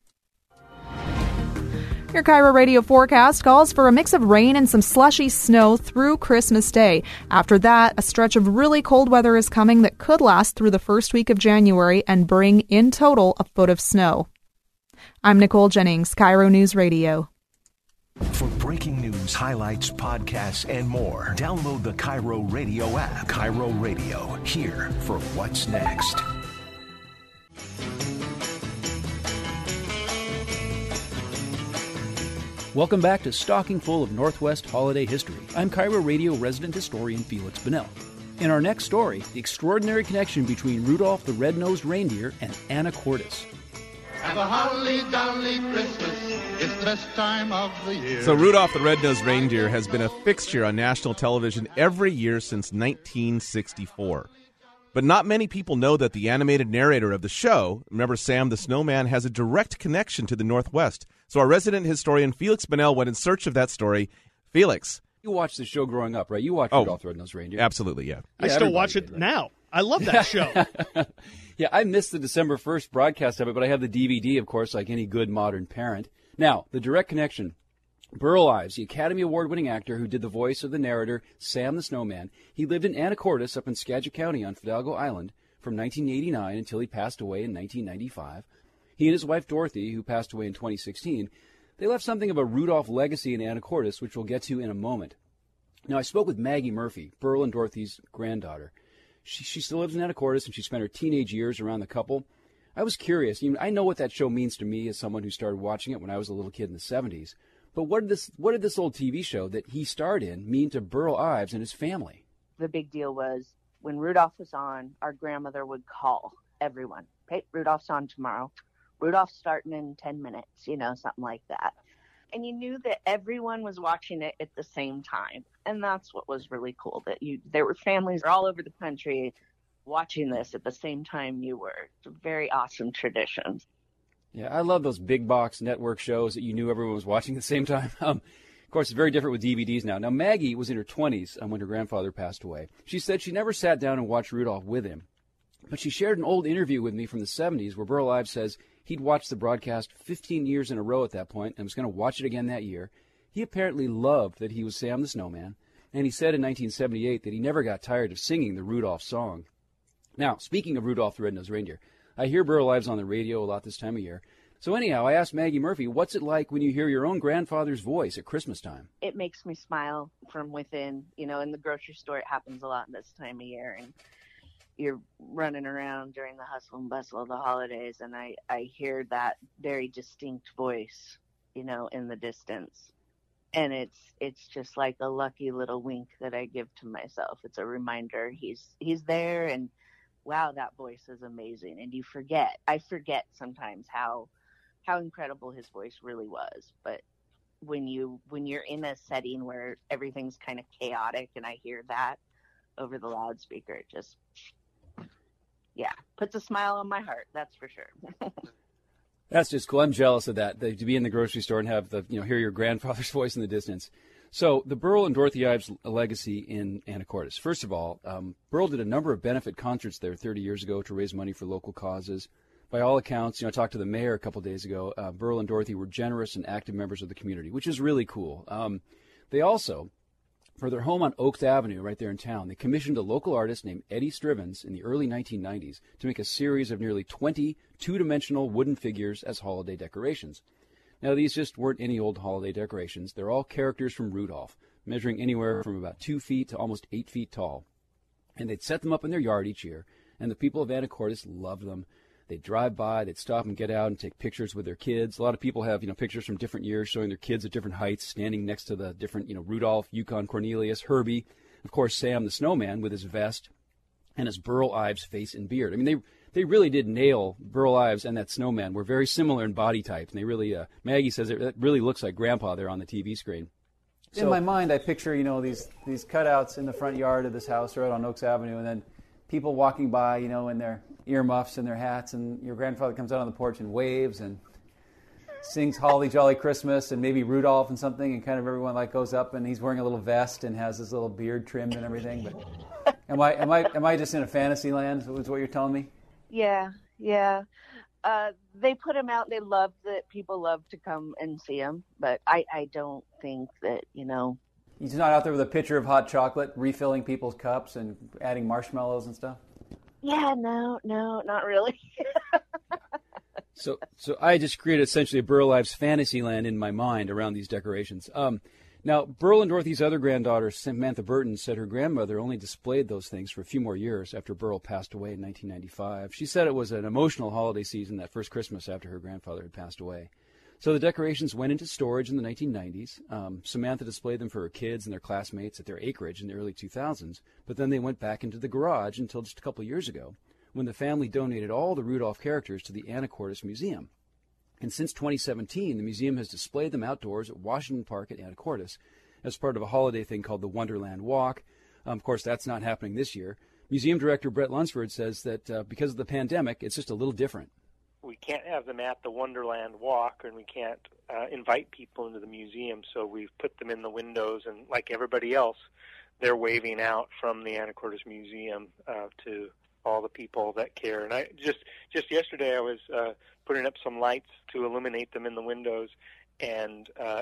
[SPEAKER 8] Your Cairo Radio forecast calls for a mix of rain and some slushy snow through Christmas Day. After that, a stretch of really cold weather is coming that could last through the first week of January and bring, in total, a foot of snow. I'm Nicole Jennings, Cairo News Radio.
[SPEAKER 6] For breaking news, highlights, podcasts, and more, download the Cairo Radio app. Cairo Radio, here for what's next.
[SPEAKER 1] Welcome back to Stocking Full of Northwest Holiday History. I'm Cairo Radio resident historian Felix Bunnell. In our next story, the extraordinary connection between Rudolph the Red-Nosed Reindeer and Anacortes.
[SPEAKER 12] Have a holly jolly Christmas, it's the best time of the year.
[SPEAKER 13] So Rudolph the Red-Nosed Reindeer has been a fixture on national television every year since nineteen sixty-four. But not many people know that the animated narrator of the show, remember Sam the Snowman, has a direct connection to the Northwest. So our resident historian Felix Bunnell went in search of that story. Felix.
[SPEAKER 1] You watched the show growing up, right? You watched
[SPEAKER 13] oh,
[SPEAKER 1] Rudolph the Red-Nosed Reindeer.
[SPEAKER 13] Absolutely, yeah.
[SPEAKER 30] I
[SPEAKER 1] yeah,
[SPEAKER 30] still watch it
[SPEAKER 1] did, right?
[SPEAKER 30] now. I love that show.
[SPEAKER 1] Yeah, I missed the December first broadcast of it, but I have the D V D, of course, like any good modern parent. Now, the direct connection. Burl Ives, the Academy Award-winning actor who did the voice of the narrator, Sam the Snowman, he lived in Anacortes up in Skagit County on Fidalgo Island from nineteen eighty-nine until he passed away in nineteen ninety-five. He and his wife, Dorothy, who passed away in twenty sixteen, they left something of a Rudolph legacy in Anacortes, which we'll get to in a moment. Now, I spoke with Maggie Murphy, Burl and Dorothy's granddaughter. She, she still lives in Anacortes, and she spent her teenage years around the couple. I was curious. You know, I know what that show means to me as someone who started watching it when I was a little kid in the seventies. But what did this what did this old T V show that he starred in mean to Burl Ives and his family?
[SPEAKER 31] The big deal was when Rudolph was on, our grandmother would call everyone. Hey, Rudolph's on tomorrow. Rudolph's starting in ten minutes, you know, something like that. And you knew that everyone was watching it at the same time. And that's what was really cool, that you there were families all over the country watching this at the same time you were. It's a very awesome tradition.
[SPEAKER 1] Yeah, I love those big box network shows that you knew everyone was watching at the same time. Um, of course, it's very different with D V Ds now. Now, Maggie was in her twenties when her grandfather passed away. She said she never sat down and watched Rudolph with him. But she shared an old interview with me from the seventies where Burl Ives says he'd watched the broadcast fifteen years in a row at that point and was going to watch it again that year. He apparently loved that he was Sam the Snowman, and he said in nineteen seventy-eight that he never got tired of singing the Rudolph song. Now, speaking of Rudolph the Red-Nosed Reindeer, I hear Burl Ives on the radio a lot this time of year. So anyhow, I asked Maggie Murphy, what's it like when you hear your own grandfather's voice at Christmas time?
[SPEAKER 31] It makes me smile from within. You know, in the grocery store, it happens a lot this time of year, and you're running around during the hustle and bustle of the holidays, and I, I hear that very distinct voice, you know, in the distance. And it's it's just like a lucky little wink that I give to myself. It's a reminder he's he's there, and wow, that voice is amazing. And you forget. I forget sometimes how how incredible his voice really was. But when you when you're in a setting where everything's kind of chaotic and I hear that over the loudspeaker, it just yeah, puts a smile on my heart, that's for sure.
[SPEAKER 1] That's just cool. I'm jealous of that, to be in the grocery store and have the, you know, hear your grandfather's voice in the distance. So the Burl and Dorothy Ives legacy in Anacortes. First of all, um, Burl did a number of benefit concerts there thirty years ago to raise money for local causes. By all accounts, you know, I talked to the mayor a couple days ago. Uh, Burl and Dorothy were generous and active members of the community, which is really cool. Um, they also, for their home on Oaks Avenue right there in town, they commissioned a local artist named Eddie Strivens in the early nineteen nineties to make a series of nearly twenty two-dimensional wooden figures as holiday decorations. Now, these just weren't any old holiday decorations. They're all characters from Rudolph, measuring anywhere from about two feet to almost eight feet tall. And they'd set them up in their yard each year, and the people of Anacortes loved them. They'd drive by, they'd stop and get out and take pictures with their kids. A lot of people have, you know, pictures from different years showing their kids at different heights, standing next to the different, you know, Rudolph, Yukon Cornelius, Herbie, of course, Sam the Snowman with his vest and his Burl Ives face and beard. I mean, they they really did nail Burl Ives and that snowman. We're very similar in body type, and they really, uh, Maggie says it, it really looks like Grandpa there on the T V screen.
[SPEAKER 4] So, in my mind, I picture, you know, these these cutouts in the front yard of this house right on Oaks Avenue, and then people walking by, you know, in their earmuffs and their hats, and your grandfather comes out on the porch and waves and sings Holly Jolly Christmas and maybe Rudolph and something, and kind of everyone like goes up, and he's wearing a little vest and has his little beard trimmed and everything. But am I am I am I just in a fantasy land? Is what you're telling me?
[SPEAKER 31] Yeah, yeah. Uh, they put him out. They love that people love to come and see him, but I, I don't think that, you know.
[SPEAKER 4] He's not out there with a pitcher of hot chocolate, refilling people's cups and adding marshmallows and stuff?
[SPEAKER 31] Yeah, no, no, not really.
[SPEAKER 1] so so I just created essentially a Burl Ives fantasy land in my mind around these decorations. Um, now, Burl and Dorothy's other granddaughter, Samantha Burton, said her grandmother only displayed those things for a few more years after Burl passed away in nineteen ninety-five. She said it was an emotional holiday season that first Christmas after her grandfather had passed away. So the decorations went into storage in the nineteen nineties. Um, Samantha displayed them for her kids and their classmates at their acreage in the early two thousands, but then they went back into the garage until just a couple of years ago, when the family donated all the Rudolph characters to the Anacortes Museum. And since twenty seventeen, the museum has displayed them outdoors at Washington Park at Anacortes as part of a holiday thing called the Wonderland Walk. Um, of course, that's not happening this year. Museum director Brett Lunsford says that uh, because of the pandemic, it's just a little different.
[SPEAKER 14] We can't have them at the Wonderland Walk, and we can't uh, invite people into the museum, so we've put them in the windows, and like everybody else, they're waving out from the Anacortes Museum uh, to all the people that care. And I just just yesterday I was uh, putting up some lights to illuminate them in the windows, and uh,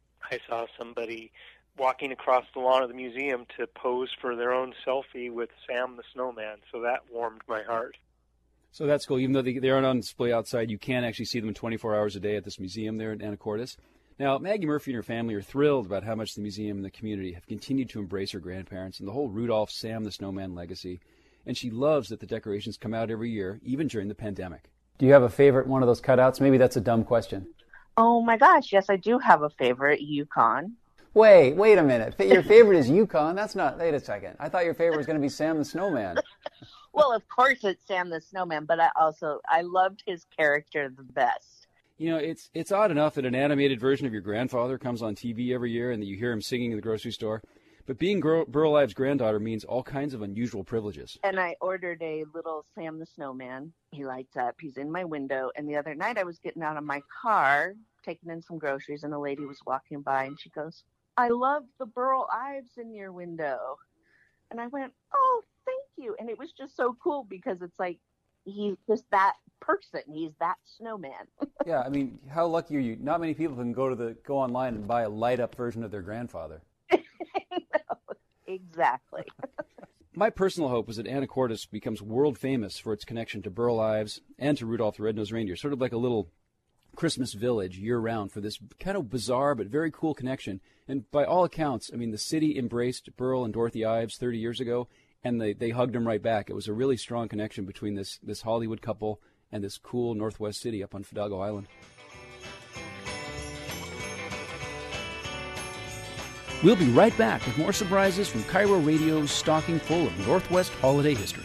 [SPEAKER 14] I saw somebody walking across the lawn of the museum to pose for their own selfie with Sam the Snowman, so that warmed my heart.
[SPEAKER 1] So that's cool. Even though they, they aren't on display outside, you can actually see them twenty-four hours a day at this museum there in Anacortes. Now, Maggie Murphy and her family are thrilled about how much the museum and the community have continued to embrace her grandparents and the whole Rudolph, Sam the Snowman legacy. And she loves that the decorations come out every year, even during the pandemic.
[SPEAKER 4] Do you have a favorite one of those cutouts? Maybe that's a dumb question.
[SPEAKER 31] Oh, my gosh. Yes, I do have a favorite, Yukon.
[SPEAKER 4] Wait, wait a minute. Your favorite is Yukon? That's not, wait a second. I thought your favorite was going to be Sam the Snowman.
[SPEAKER 31] Well, of course it's Sam the Snowman, but I also, I loved his character the best.
[SPEAKER 1] You know, it's it's odd enough that an animated version of your grandfather comes on T V every year and that you hear him singing in the grocery store. But being Burl Ives' granddaughter means all kinds of unusual privileges.
[SPEAKER 31] And I ordered a little Sam the Snowman. He lights up. He's in my window. And the other night I was getting out of my car, taking in some groceries, and a lady was walking by, and she goes, "I love the Burl Ives in your window." And I went, "Oh, thank you." And it was just so cool because it's like he's just that person. He's that snowman.
[SPEAKER 4] Yeah, I mean, how lucky are you? Not many people can go to the go online and buy a light-up version of their grandfather.
[SPEAKER 31] No, exactly.
[SPEAKER 1] My personal hope is that Anacortes becomes world famous for its connection to Burl Ives and to Rudolph the Red-Nosed Reindeer, sort of like a little Christmas Village year-round for this kind of bizarre but very cool connection. And by all accounts, I mean, the city embraced Burl and Dorothy Ives thirty years ago, and they, they hugged them right back. It was a really strong connection between this, this Hollywood couple and this cool Northwest city up on Fidalgo Island. We'll be right back with more surprises from Cairo Radio's stocking full of Northwest holiday history.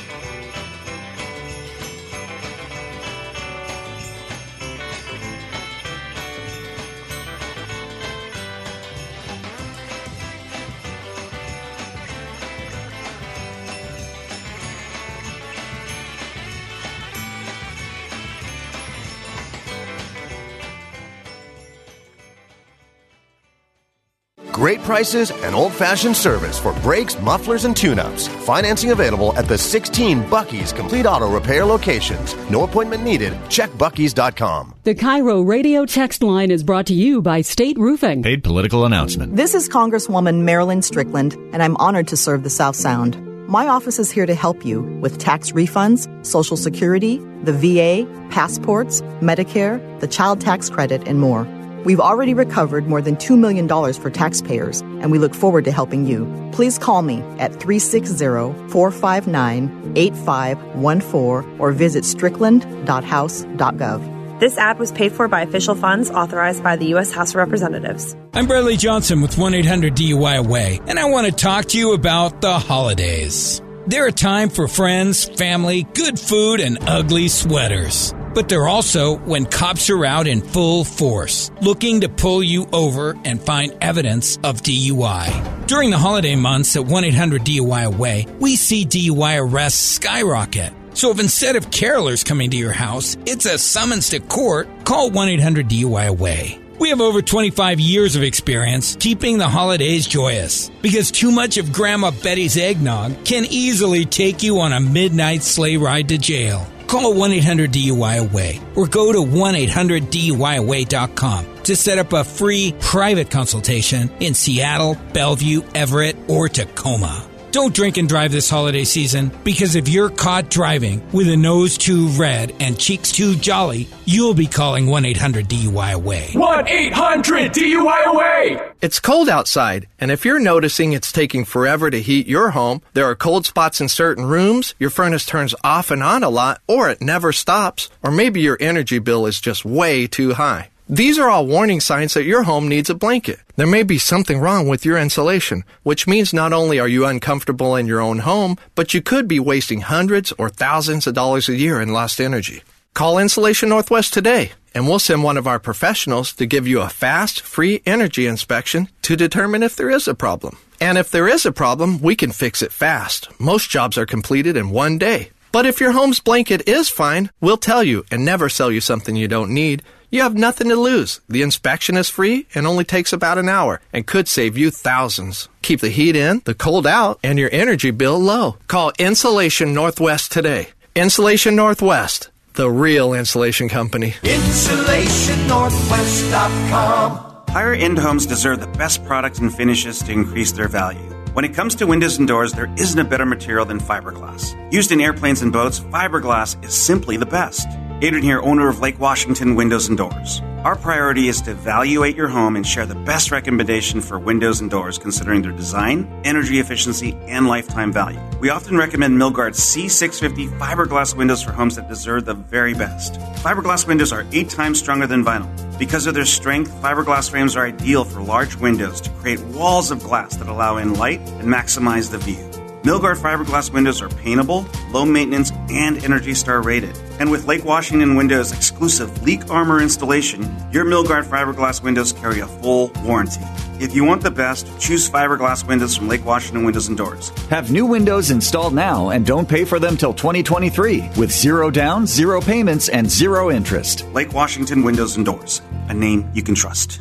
[SPEAKER 3] Great prices and old-fashioned service for brakes, mufflers, and tune-ups. Financing available at the sixteen Buc-ee's Complete Auto Repair locations. No appointment needed. Check Buc-ee's dot com.
[SPEAKER 7] The Cairo Radio text line is brought to you by State Roofing.
[SPEAKER 15] Paid political announcement.
[SPEAKER 16] This is Congresswoman Marilyn Strickland, and I'm honored to serve the South Sound. My office is here to help you with tax refunds, Social Security, the V A, passports, Medicare, the child tax credit, and more. We've already recovered more than two million dollars for taxpayers, and we look forward to helping you. Please call me at three six zero, four five nine, eight five one four or visit strickland dot house dot gov.
[SPEAKER 17] This ad was paid for by official funds authorized by the U S House of Representatives.
[SPEAKER 18] I'm Bradley Johnson with one eight hundred D U I Away, and I want to talk to you about the holidays. They're a time for friends, family, good food, and ugly sweaters. But they're also when cops are out in full force, looking to pull you over and find evidence of D U I. During the holiday months at one eight hundred D U I Away, we see D U I arrests skyrocket. So if instead of carolers coming to your house, it's a summons to court, call one eight hundred D U I Away. We have over twenty-five years of experience keeping the holidays joyous, because too much of Grandma Betty's eggnog can easily take you on a midnight sleigh ride to jail. Call one eight hundred D U I Away or go to one eight hundred D U I away dot com to set up a free private consultation in Seattle, Bellevue, Everett, or Tacoma. Don't drink and drive this holiday season, because if you're caught driving with a nose too red and cheeks too jolly, you'll be calling one eight hundred D U I Away.
[SPEAKER 19] one eight hundred D U I Away!
[SPEAKER 20] It's cold outside, and if you're noticing it's taking forever to heat your home, there are cold spots in certain rooms, your furnace turns off and on a lot, or it never stops, or maybe your energy bill is just way too high. These are all warning signs that your home needs a blanket. There may be something wrong with your insulation, which means not only are you uncomfortable in your own home, but you could be wasting hundreds or thousands of dollars a year in lost energy. Call Insulation Northwest today, and we'll send one of our professionals to give you a fast, free energy inspection to determine if there is a problem. And if there is a problem, we can fix it fast. Most jobs are completed in one day. But if your home's blanket is fine, we'll tell you and never sell you something you don't need. You have nothing to lose. The inspection is free and only takes about an hour and could save you thousands. Keep the heat in, the cold out, and your energy bill low. Call Insulation Northwest today. Insulation Northwest, the real insulation company.
[SPEAKER 21] Insulation Northwest dot com.
[SPEAKER 22] Higher-end homes deserve the best products and finishes to increase their value. When it comes to windows and doors, there isn't a better material than fiberglass. Used in airplanes and boats, fiberglass is simply the best. Adrian here, owner of Lake Washington Windows and Doors. Our priority is to evaluate your home and share the best recommendation for windows and doors considering their design, energy efficiency, and lifetime value. We often recommend Milgard's C six fifty fiberglass windows for homes that deserve the very best. Fiberglass windows are eight times stronger than vinyl. Because of their strength, fiberglass frames are ideal for large windows to create walls of glass that allow in light and maximize the view. Milgard fiberglass windows are paintable, low maintenance, and Energy Star rated. And with Lake Washington Windows' exclusive Leak Armor installation, your Milgard fiberglass windows carry a full warranty. If you want the best, choose fiberglass windows from Lake Washington Windows and Doors.
[SPEAKER 28] Have new windows installed now and don't pay for them till twenty twenty-three with zero down, zero payments, and zero interest.
[SPEAKER 22] Lake Washington Windows and Doors, a name you can trust.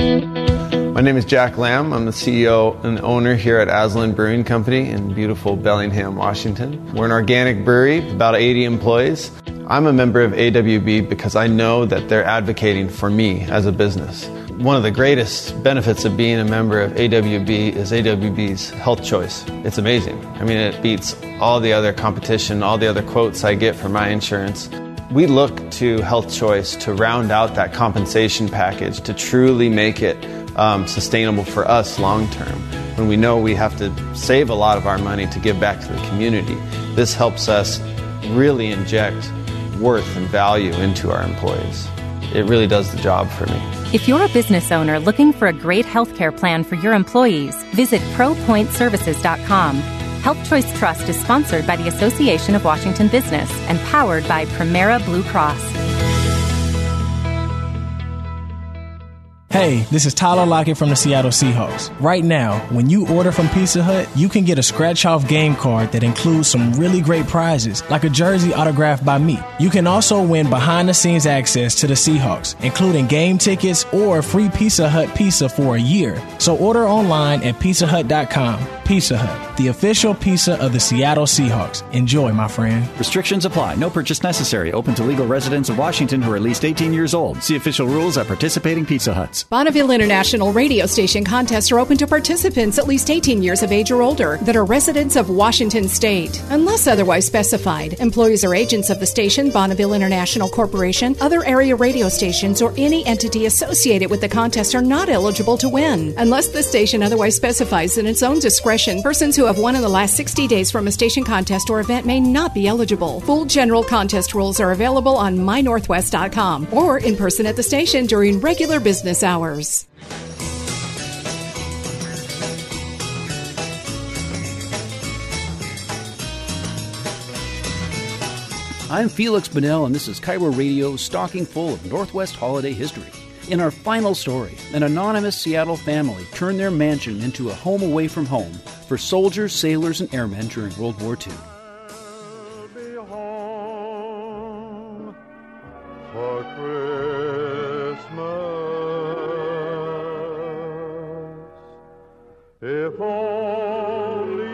[SPEAKER 30] My name is Jack Lamb. I'm the C E O and owner here at Aslan Brewing Company in beautiful Bellingham, Washington. We're an organic brewery, about eighty employees. I'm a member of A W B because I know that they're advocating for me as a business. One of the greatest benefits of being a member of A W B is A W B's Health Choice. It's amazing. I mean, it beats all the other competition, all the other quotes I get for my insurance. We look to Health Choice to round out that compensation package to truly make it um, sustainable for us long term. When we know we have to save a lot of our money to give back to the community, this helps us really inject worth and value into our employees. It really does the job for me.
[SPEAKER 2] If you're a business owner looking for a great healthcare plan for your employees, visit pro point services dot com. Health Choice Trust is sponsored by the Association of Washington Business and powered by Primera Blue Cross.
[SPEAKER 5] Hey, this is Tyler Lockett from the Seattle Seahawks. Right now, when you order from Pizza Hut, you can get a scratch-off game card that includes some really great prizes, like a jersey autographed by me. You can also win behind-the-scenes access to the Seahawks, including game tickets or free Pizza Hut pizza for a year. So order online at pizza hut dot com. Pizza Hut, the official pizza of the Seattle Seahawks. Enjoy, my friend.
[SPEAKER 28] Restrictions apply. No purchase necessary. Open to legal residents of Washington who are at least eighteen years old. See official rules at participating Pizza Huts.
[SPEAKER 9] Bonneville International radio station contests are open to participants at least eighteen years of age or older that are residents of Washington State. Unless otherwise specified, employees or agents of the station, Bonneville International Corporation, other area radio stations, or any entity associated with the contest are not eligible to win. Unless the station otherwise specifies in its own discretion, persons who have won in the last sixty days from a station contest or event may not be eligible. Full general contest rules are available on my northwest dot com or in person at the station during regular business hours.
[SPEAKER 1] I'm Felix Bunnell, and this is Cairo Radio, stocking full of Northwest holiday history. In our final story, an anonymous Seattle family turned their mansion into a home away from home for soldiers, sailors, and airmen during World War Two.
[SPEAKER 11] For Christmas, if only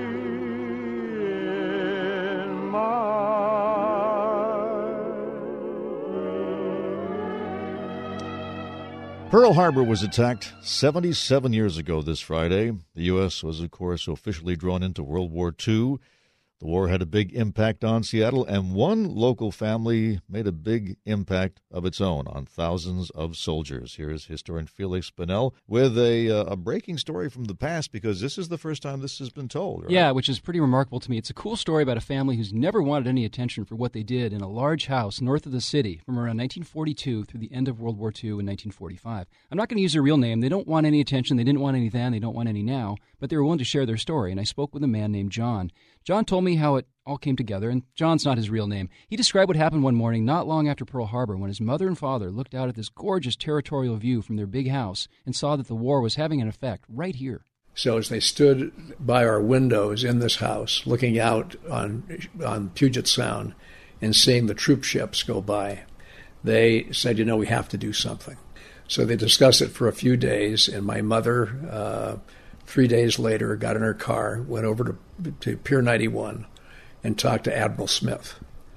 [SPEAKER 11] in my
[SPEAKER 15] Pearl Harbor was attacked seventy-seven years ago this Friday. The U S was, of course, officially drawn into World War Two. The war had a big impact on Seattle, and one local family made a big impact of its own on thousands of soldiers. Here's historian Felix Bunnell with a, uh, a breaking story from the past, because this is the first time this has been told. Right?
[SPEAKER 23] Yeah, which is pretty remarkable to me. It's a cool story about a family who's never wanted any attention for what they did in a large house north of the city from around nineteen forty-two through the end of World War Two in nineteen forty-five. I'm not going to use their real name. They don't want any attention. They didn't want any then. They don't want any now. But they were willing to share their story, and I spoke with a man named John. John told me how it all came together, and John's not his real name. He described what happened one morning not long after Pearl Harbor when his mother and father looked out at this gorgeous territorial view from their big house and saw that the war was having an effect right here.
[SPEAKER 24] So as they stood by our windows in this house, looking out on on Puget Sound and seeing the troop ships go by, they said, you know, we have to do something. So they discussed it for a few days, and my mother, uh, three days later, got in her car, went over to, to Pier ninety-one, and talked to Admiral Smith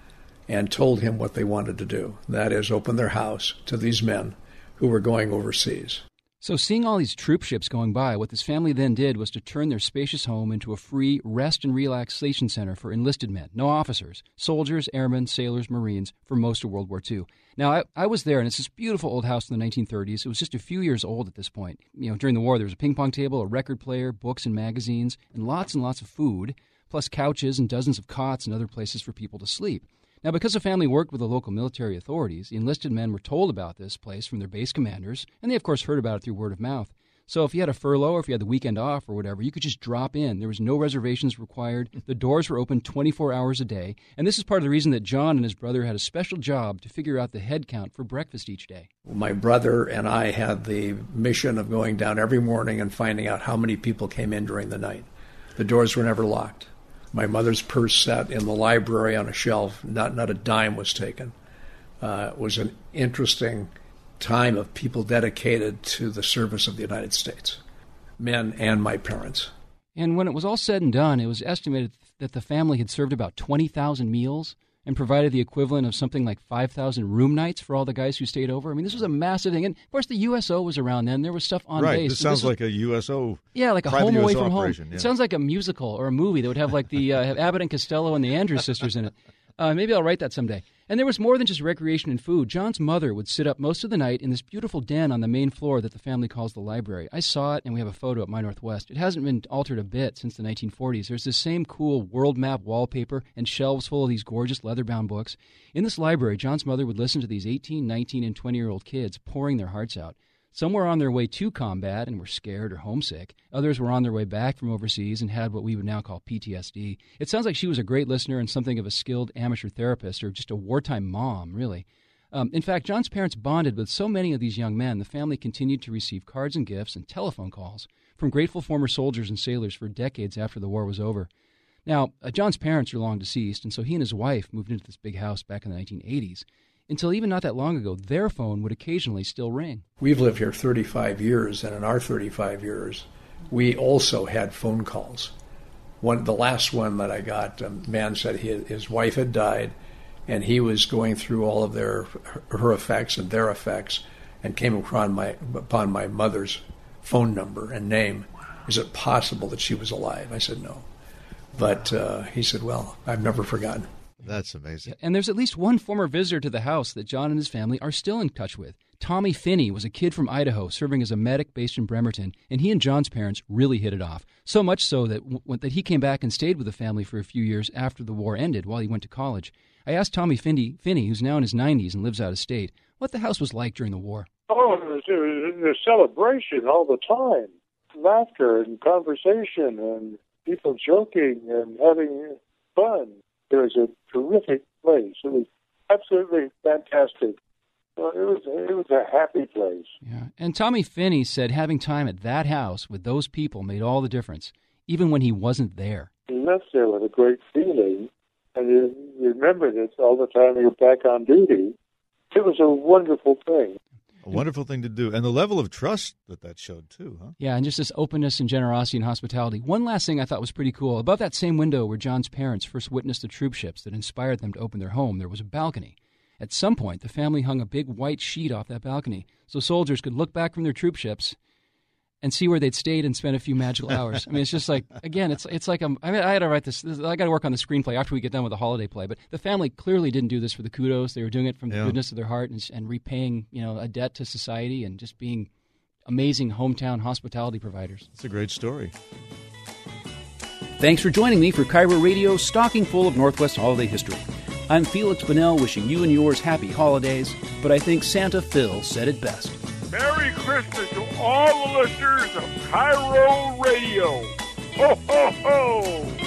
[SPEAKER 24] and told him what they wanted to do. That is, open their house to these men who were going overseas.
[SPEAKER 23] So seeing all these troop ships going by, what this family then did was to turn their spacious home into a free rest and relaxation center for enlisted men, no officers, soldiers, airmen, sailors, Marines, for most of World War Two. Now, I, I was there, and it's this beautiful old house in the nineteen thirties. It was just a few years old at this point. You know, during the war, there was a ping pong table, a record player, books and magazines, and lots and lots of food, plus couches and dozens of cots and other places for people to sleep. Now, because the family worked with the local military authorities, the enlisted men were told about this place from their base commanders, and they, of course, heard about it through word of mouth. So if you had a furlough or if you had the weekend off or whatever, you could just drop in. There was no reservations required. The doors were open twenty-four hours a day. And this is part of the reason that John and his brother had a special job to figure out the head count for breakfast each day.
[SPEAKER 24] My brother and I had the mission of going down every morning and finding out how many people came in during the night. The doors were never locked. My mother's purse sat in the library on a shelf. Not not a dime was taken. Uh, it was an interesting time of people dedicated to the service of the United States, men and my parents.
[SPEAKER 23] And when it was all said and done, it was estimated that the family had served about twenty thousand meals and provided the equivalent of something like five thousand room nights for all the guys who stayed over. I mean, this was a massive thing. And, of course, the U S O was around then. There was stuff on
[SPEAKER 15] right,
[SPEAKER 23] base.
[SPEAKER 15] Right, this sounds this was, like a U S O
[SPEAKER 23] Yeah, like a home away from home.
[SPEAKER 15] Yeah.
[SPEAKER 23] It sounds like a musical or a movie that would have, like, the uh, have Abbott and Costello and the Andrews sisters in it. Uh, maybe I'll write that someday. And there was more than just recreation and food. John's mother would sit up most of the night in this beautiful den on the main floor that the family calls the library. I saw it, and we have a photo at My Northwest. It hasn't been altered a bit since the nineteen forties. There's this same cool world map wallpaper and shelves full of these gorgeous leather-bound books. In this library, John's mother would listen to these eighteen, nineteen, and twenty-year-old kids pouring their hearts out. Some were on their way to combat and were scared or homesick. Others were on their way back from overseas and had what we would now call P T S D. It sounds like she was a great listener and something of a skilled amateur therapist, or just a wartime mom, really. Um, in fact, John's parents bonded with so many of these young men, the family continued to receive cards and gifts and telephone calls from grateful former soldiers and sailors for decades after the war was over. Now, uh, John's parents are long deceased, and so he and his wife moved into this big house back in the nineteen eighties. Until even not that long ago, their phone would occasionally still ring.
[SPEAKER 24] We've lived here thirty-five years, and in our thirty-five years, we also had phone calls. One, the last one that I got, a man said he, his wife had died, and he was going through all of their her effects and their effects, and came upon my upon my mother's phone number and name. Is it possible that she was alive? I said no, but uh, he said, "Well, I've never forgotten."
[SPEAKER 15] That's amazing.
[SPEAKER 23] And there's at least one former visitor to the house that John and his family are still in touch with. Tommy Finney was a kid from Idaho serving as a medic based in Bremerton, and he and John's parents really hit it off. So much so that, w- that he came back and stayed with the family for a few years after the war ended while he went to college. I asked Tommy Finney, Finney, who's now in his nineties and lives out of state, what the house was like during the war.
[SPEAKER 11] Oh, it was, it was a celebration all the time. Laughter and conversation and people joking and having fun. It was a terrific place. It was absolutely fantastic. Well, it was it was a happy place.
[SPEAKER 23] Yeah, and Tommy Finney said having time at that house with those people made all the difference, even when he wasn't there.
[SPEAKER 11] He left there with a great feeling, and you, you remembered it all the time you were back on duty. It was a wonderful thing.
[SPEAKER 15] A wonderful thing to do. And the level of trust that that showed, too, huh?
[SPEAKER 23] Yeah, and just this openness and generosity and hospitality. One last thing I thought was pretty cool. Above that same window where John's parents first witnessed the troop ships that inspired them to open their home, there was a balcony. At some point, the family hung a big white sheet off that balcony so soldiers could look back from their troop ships and see where they'd stayed and spent a few magical hours. I mean, it's just like, again, it's it's like, a, I mean, I had to write this, this I got to work on the screenplay after we get done with the holiday play, but the family clearly didn't do this for the kudos. They were doing it from the yeah. goodness of their heart and, and repaying, you know, a debt to society and just being amazing hometown hospitality providers.
[SPEAKER 15] It's a great story.
[SPEAKER 1] Thanks for joining me for K I R O Radio, stocking full of Northwest holiday history. I'm Felix Bunnell, wishing you and yours happy holidays, but I think Santa Phil said it best.
[SPEAKER 11] Merry Christmas to all the listeners of K I R O Radio. Ho, ho, ho!